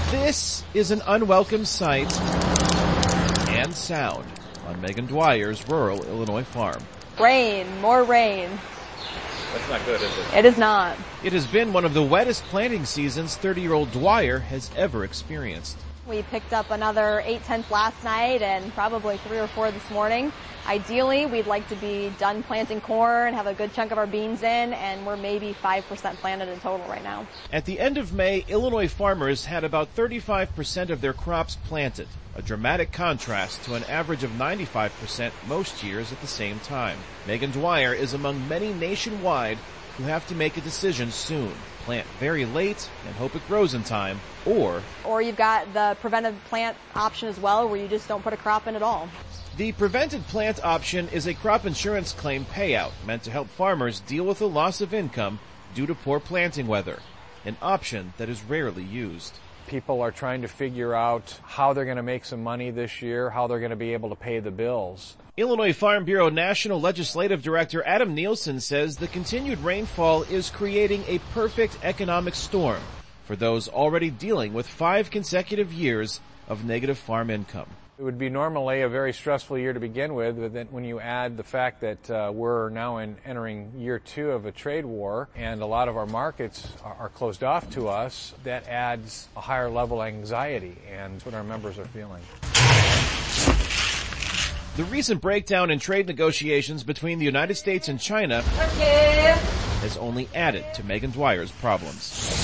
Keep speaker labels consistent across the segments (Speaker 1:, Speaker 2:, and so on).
Speaker 1: This is an unwelcome sight and sound on Megan Dwyer's rural Illinois farm.
Speaker 2: Rain, more rain.
Speaker 3: That's not good, is it?
Speaker 2: It is not.
Speaker 1: It has been one of the wettest planting seasons 30-year-old Dwyer has ever experienced.
Speaker 2: We picked up another 8/10 last night and probably 3 or 4 this morning. Ideally, we'd like to be done planting corn, have a good chunk of our beans in, and we're maybe 5% planted in total right now.
Speaker 1: At the end of May, Illinois farmers had about 35% of their crops planted, a dramatic contrast to an average of 95% most years at the same time. Megan Dwyer is among many nationwide who have to make a decision soon. Plant very late and hope it grows in time, or
Speaker 2: you've got the preventive plant option as well, where you just don't put a crop in at all.
Speaker 1: the prevented plant option is a crop insurance claim payout meant to help farmers deal with the loss of income due to poor planting weather, an option that is rarely used.
Speaker 4: People are trying to figure out how they're going to make some money this year, how they're going to be able to pay the bills.
Speaker 1: Illinois Farm Bureau National Legislative Director Adam Nielsen says the continued rainfall is creating a perfect economic storm for those already dealing with 5 consecutive years of negative farm income.
Speaker 4: It would be normally a very stressful year to begin with, but then when you add the fact that we're now entering year 2 of a trade war and a lot of our markets are closed off to us, that adds a higher level of anxiety, and that's what our members are feeling.
Speaker 1: The recent breakdown in trade negotiations between the United States and China has only added to Megan Dwyer's problems.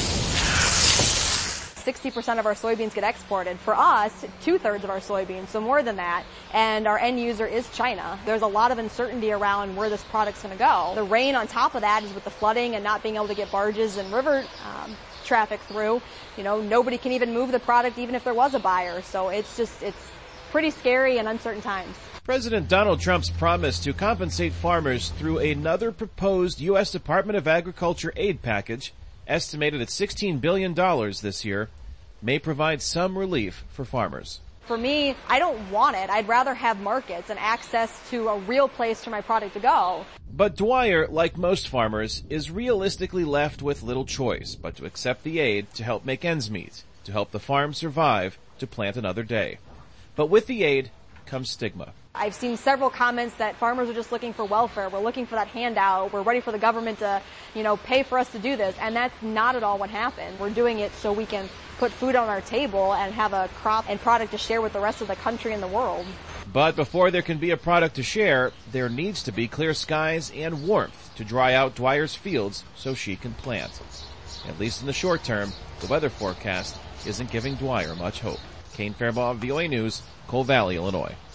Speaker 2: 60% of our soybeans get exported. For us, 2/3 of our soybeans, so more than that, and our end user is China. There's a lot of uncertainty around where this product's going to go. The rain on top of that is with the flooding and not being able to get barges and river traffic through. You know, nobody can even move the product even if there was a buyer. So it's pretty scary and uncertain times.
Speaker 1: President Donald Trump's promise to compensate farmers through another proposed U.S. Department of Agriculture aid package, estimated at $16 billion this year, may provide some relief for farmers.
Speaker 2: For me, I don't want it. I'd rather have markets and access to a real place for my product to go.
Speaker 1: But Dwyer, like most farmers, is realistically left with little choice but to accept the aid to help make ends meet, to help the farm survive, to plant another day. But with the aid comes stigma.
Speaker 2: I've seen several comments that farmers are just looking for welfare. We're looking for that handout. We're ready for the government to, pay for us to do this. And that's not at all what happened. We're doing it so we can put food on our table and have a crop and product to share with the rest of the country and the world.
Speaker 1: But before there can be a product to share, there needs to be clear skies and warmth to dry out Dwyer's fields so she can plant. At least in the short term, the weather forecast isn't giving Dwyer much hope. Kane Fairbaugh, VOA News, Coal Valley, Illinois.